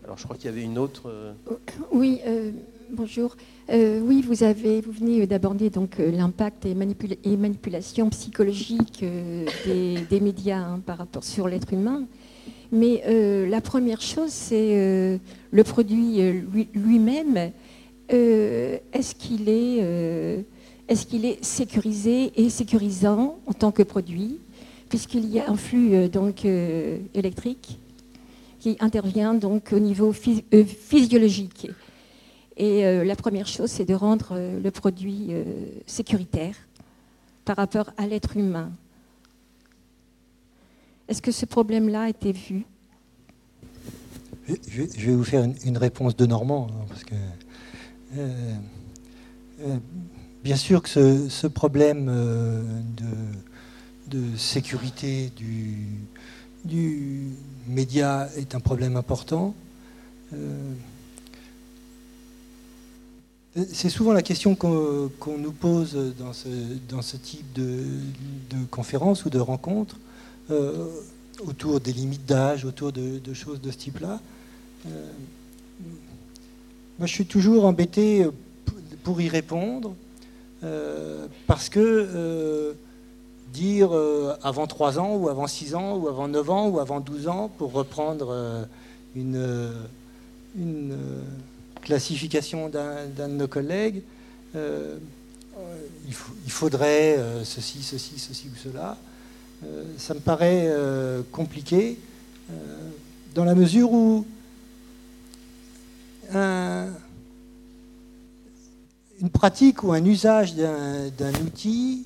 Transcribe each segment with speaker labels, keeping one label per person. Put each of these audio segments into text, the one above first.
Speaker 1: Alors je crois qu'il y avait une autre...
Speaker 2: Oui, bonjour. Oui, vous venez d'aborder donc l'impact et manipulation psychologique des médias par rapport sur l'être humain. Mais la première chose, c'est le produit lui-même. Est-ce qu'il est sécurisé et sécurisant en tant que produit, puisqu'il y a un flux électrique qui intervient donc au niveau physiologique. Et la première chose, c'est de rendre le produit sécuritaire par rapport à l'être humain. Est-ce que ce problème-là a été vu?
Speaker 3: Je vais vous faire une réponse de Normand, parce que bien sûr que ce problème de sécurité du média est un problème important. C'est souvent la question qu'on nous pose dans ce type de conférences ou de rencontres, autour des limites d'âge, autour de choses de ce type-là. Moi, je suis toujours embêté pour y répondre, parce que dire avant 3 ans, ou avant 6 ans, ou avant 9 ans, ou avant 12 ans, pour reprendre une classification d'un de nos collègues, il faudrait ceci ou cela. Ça me paraît compliqué, dans la mesure où une pratique ou un usage d'un outil,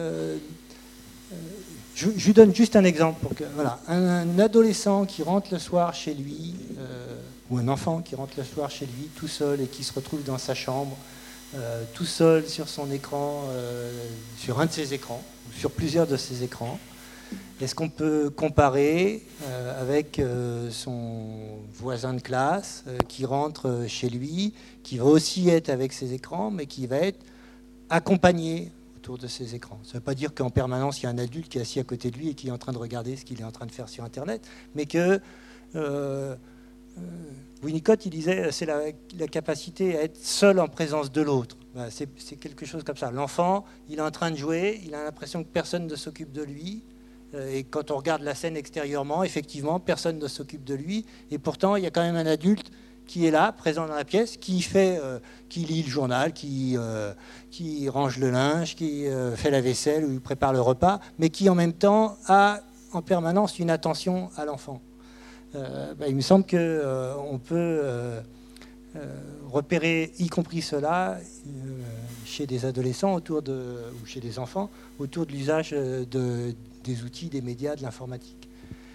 Speaker 3: je lui donne juste un exemple. Voilà, un adolescent qui rentre le soir chez lui, ou un enfant qui rentre le soir chez lui tout seul et qui se retrouve dans sa chambre, tout seul sur son écran, sur un de ses écrans, ou sur plusieurs de ses écrans. Est-ce qu'on peut comparer avec son voisin de classe qui rentre chez lui, qui va aussi être avec ses écrans, mais qui va être accompagné autour de ses écrans? Ça ne veut pas dire qu'en permanence, il y a un adulte qui est assis à côté de lui et qui est en train de regarder ce qu'il est en train de faire sur Internet, mais que Winnicott, il disait, c'est la capacité à être seul en présence de l'autre. Ben, c'est quelque chose comme ça. L'enfant, il est en train de jouer, il a l'impression que personne ne s'occupe de lui. Et quand on regarde la scène extérieurement, effectivement, personne ne s'occupe de lui. Et pourtant, il y a quand même un adulte qui est là, présent dans la pièce, qui lit le journal, qui range le linge, qui fait la vaisselle ou prépare le repas, mais qui en même temps a en permanence une attention à l'enfant. Il me semble qu'on peut repérer, y compris cela, chez des adolescents ou chez des enfants, autour de l'usage des outils, des médias, de l'informatique.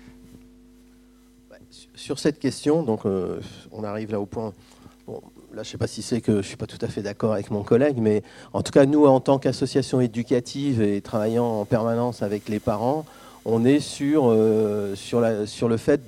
Speaker 1: Sur cette question, donc, on arrive là au point... Bon, là, je ne sais pas si c'est que je ne suis pas tout à fait d'accord avec mon collègue, mais en tout cas, nous, en tant qu'association éducative et travaillant en permanence avec les parents, on est sur le fait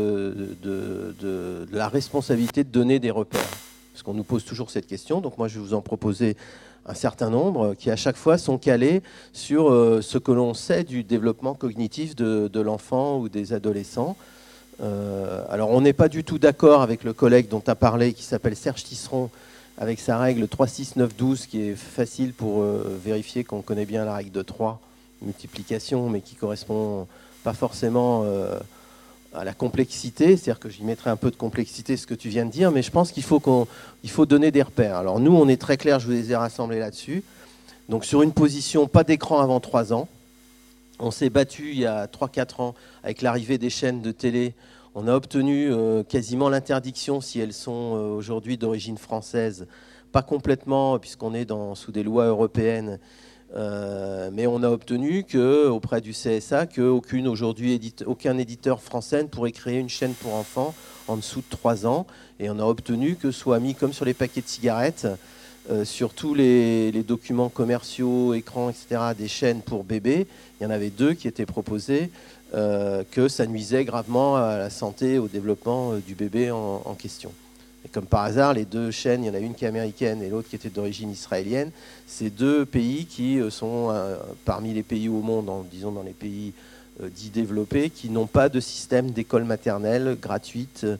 Speaker 1: de la responsabilité de donner des repères. Parce qu'on nous pose toujours cette question. Donc moi, je vais vous en proposer un certain nombre qui, à chaque fois, sont calés sur ce que l'on sait du développement cognitif de l'enfant ou des adolescents. Alors, on n'est pas du tout d'accord avec le collègue dont tu as parlé, qui s'appelle Serge Tisseron, avec sa règle 3, 6, 9, 12, qui est facile pour vérifier qu'on connaît bien la règle de 3. Multiplication, mais qui correspond pas forcément à la complexité, c'est-à-dire que j'y mettrai un peu de complexité, ce que tu viens de dire, mais je pense qu'il faut donner des repères. Alors nous, on est très clair, je vous les ai rassemblés là-dessus. Donc sur une position, pas d'écran avant 3 ans. On s'est battu il y a 3-4 ans avec l'arrivée des chaînes de télé. On a obtenu quasiment l'interdiction si elles sont aujourd'hui d'origine française, pas complètement puisqu'on est sous des lois européennes. Mais on a obtenu auprès du CSA aucun éditeur français ne pourrait créer une chaîne pour enfants en dessous de 3 ans. Et on a obtenu que soit mis, comme sur les paquets de cigarettes, sur tous les documents commerciaux, écrans, etc., des chaînes pour bébés. Il y en avait 2 qui étaient proposés, que ça nuisait gravement à la santé, au développement du bébé en question. Et comme par hasard, les 2 chaînes, il y en a une qui est américaine et l'autre qui était d'origine israélienne. Ces 2 pays qui sont parmi les pays au monde, disons dans les pays dits développés, qui n'ont pas de système d'école maternelle gratuite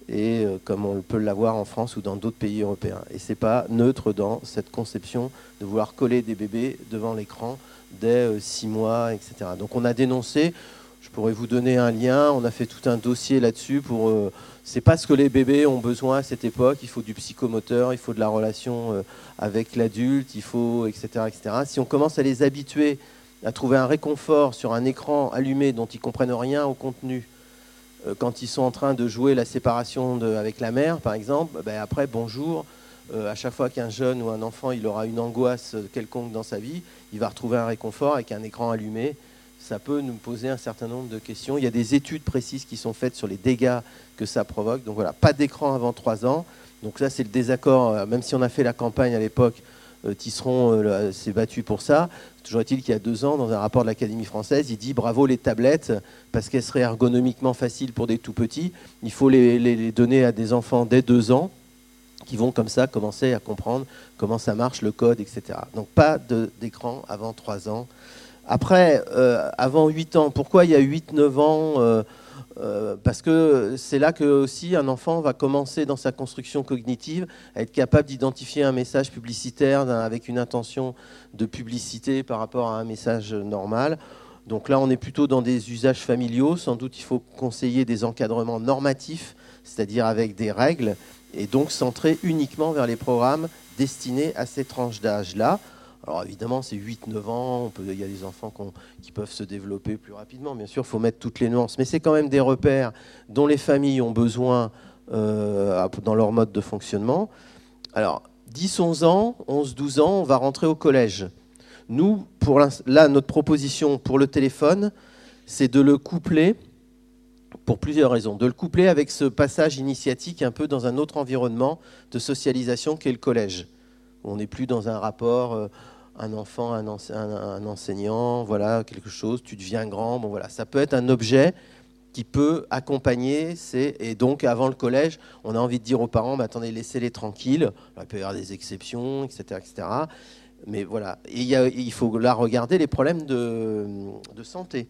Speaker 1: et comme on peut l'avoir en France ou dans d'autres pays européens. Et c'est pas neutre dans cette conception de vouloir coller des bébés devant l'écran dès 6 mois, etc. Donc on a dénoncé, je pourrais vous donner un lien, on a fait tout un dossier là-dessus pour... c'est pas ce que les bébés ont besoin à cette époque, il faut du psychomoteur, il faut de la relation avec l'adulte, il faut, etc., etc. Si on commence à les habituer à trouver un réconfort sur un écran allumé dont ils comprennent rien au contenu, quand ils sont en train de jouer la séparation avec la mère, par exemple, ben après, bonjour, à chaque fois qu'un jeune ou un enfant il aura une angoisse quelconque dans sa vie, il va retrouver un réconfort avec un écran allumé. Ça peut nous poser un certain nombre de questions. Il y a des études précises qui sont faites sur les dégâts que ça provoque. Donc voilà, pas d'écran avant 3 ans. Donc là, c'est le désaccord, même si on a fait la campagne à l'époque, Tisserand s'est battu pour ça. Toujours est-il qu'il y a 2 ans, dans un rapport de l'Académie française, il dit bravo les tablettes, parce qu'elles seraient ergonomiquement faciles pour des tout petits. Il faut les donner à des enfants dès 2 ans, qui vont comme ça commencer à comprendre comment ça marche, le code, etc. Donc pas d'écran avant 3 ans. Après, avant 8 ans, pourquoi il y a 8-9 ans parce que c'est là que aussi un enfant va commencer dans sa construction cognitive à être capable d'identifier un message publicitaire avec une intention de publicité par rapport à un message normal. Donc là, on est plutôt dans des usages familiaux. Sans doute, il faut conseiller des encadrements normatifs, c'est-à-dire avec des règles, et donc centrés uniquement vers les programmes destinés à ces tranches d'âge-là. Alors évidemment, c'est 8-9 ans, il y a des enfants qui peuvent se développer plus rapidement. Bien sûr, il faut mettre toutes les nuances. Mais c'est quand même des repères dont les familles ont besoin dans leur mode de fonctionnement. Alors, 10-11 ans, 11-12 ans, on va rentrer au collège. Nous, là, notre proposition pour le téléphone, c'est de le coupler, pour plusieurs raisons, de le coupler avec ce passage initiatique un peu dans un autre environnement de socialisation qu'est le collège. On n'est plus dans un rapport... un enfant, un enseignant, voilà, quelque chose, tu deviens grand, bon voilà, ça peut être un objet qui peut accompagner, et donc avant le collège, on a envie de dire aux parents, mais attendez, laissez-les tranquilles, il peut y avoir des exceptions, etc., etc. Mais voilà, et il faut là regarder les problèmes de santé.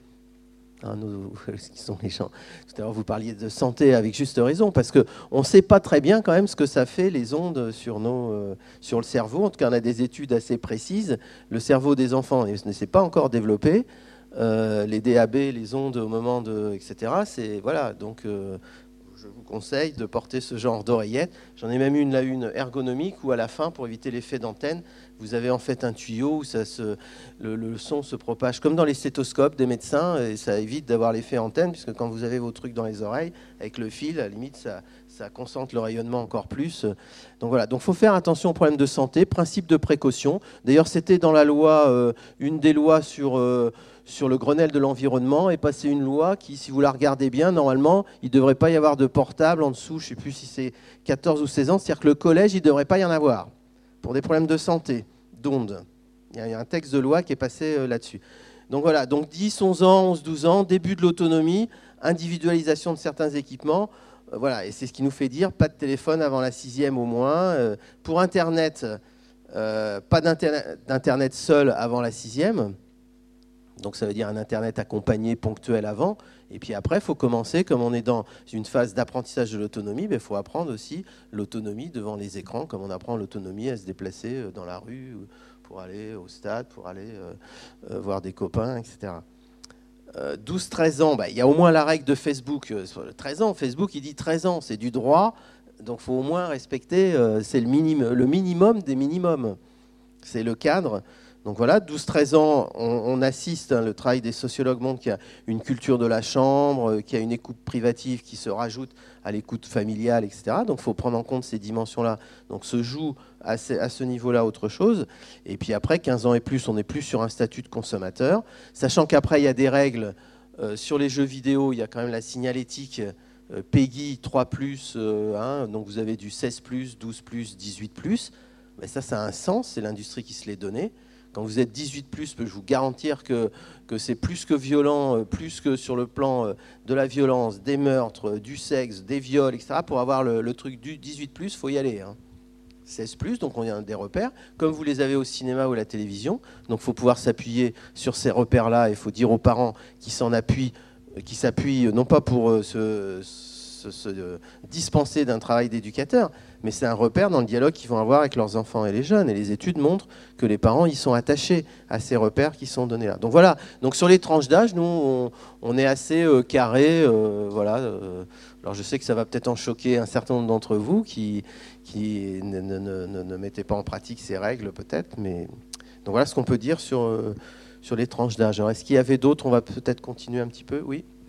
Speaker 1: Qui sont les gens. Tout à l'heure, vous parliez de santé avec juste raison, parce qu'on ne sait pas très bien quand même ce que ça fait, les ondes sur le cerveau. En tout cas, on a des études assez précises. Le cerveau des enfants ne s'est pas encore développé. Les DAB, les ondes au moment etc. Voilà, donc je vous conseille de porter ce genre d'oreillette. J'en ai même une ergonomique où à la fin, pour éviter l'effet d'antenne, vous avez en fait un tuyau où le son se propage comme dans les stéthoscopes des médecins, et ça évite d'avoir l'effet antenne, puisque quand vous avez vos trucs dans les oreilles, avec le fil, à la limite, ça concentre le rayonnement encore plus. Donc voilà, donc faut faire attention aux problèmes de santé, principe de précaution. D'ailleurs, c'était dans la loi, une des lois sur le Grenelle de l'environnement, est passée une loi qui, si vous la regardez bien, normalement, il ne devrait pas y avoir de portable en dessous, je ne sais plus si c'est 14 ou 16 ans, c'est-à-dire que le collège, il ne devrait pas y en avoir, pour des problèmes de santé, d'ondes. Il y a un texte de loi qui est passé là-dessus. Donc voilà, donc 10, 11 ans, 11, 12 ans, début de l'autonomie, individualisation de certains équipements, voilà, et c'est ce qui nous fait dire, pas de téléphone avant la 6e au moins. Pour Internet, pas d'Internet seul avant la 6e. Donc ça veut dire un Internet accompagné, ponctuel avant. Et puis après, il faut commencer, comme on est dans une phase d'apprentissage de l'autonomie, il faut apprendre aussi l'autonomie devant les écrans, comme on apprend l'autonomie à se déplacer dans la rue pour aller au stade, pour aller voir des copains, etc. 12-13 ans, il y a au moins la règle de Facebook. 13 ans, Facebook, il dit 13 ans, c'est du droit. Donc il faut au moins respecter, c'est le minimum des minimums. C'est le cadre. Donc voilà, 12-13 ans, on assiste, le travail des sociologues montre qu'il y a une culture de la chambre, qu'il y a une écoute privative qui se rajoute à l'écoute familiale, etc. Donc il faut prendre en compte ces dimensions-là. Donc se joue à ce niveau-là autre chose. Et puis après, 15 ans et plus, on n'est plus sur un statut de consommateur. Sachant qu'après, il y a des règles sur les jeux vidéo, il y a quand même la signalétique PEGI 3+, donc vous avez du 16+, 12+, 18+. Mais ça a un sens, c'est l'industrie qui se l'est donné. Quand vous êtes 18+, je peux vous garantir que c'est plus que violent, plus que sur le plan de la violence, des meurtres, du sexe, des viols, etc. Pour avoir le truc du 18+, il faut y aller. 16+, donc on a des repères, comme vous les avez au cinéma ou à la télévision. Donc il faut pouvoir s'appuyer sur ces repères-là. Il faut dire aux parents qui s'appuient, non pas pour se dispenser d'un travail d'éducateur, mais c'est un repère dans le dialogue qu'ils vont avoir avec leurs enfants et les jeunes. Et les études montrent que les parents y sont attachés à ces repères qui sont donnés là. Donc voilà, donc sur les tranches d'âge, nous, on est assez carré. Voilà. Alors je sais que ça va peut-être en choquer un certain nombre d'entre vous qui ne mettaient pas en pratique ces règles peut-être. Mais donc voilà ce qu'on peut dire sur les tranches d'âge. Alors est-ce qu'il y avait d'autres? On va peut-être continuer un petit peu. Oui.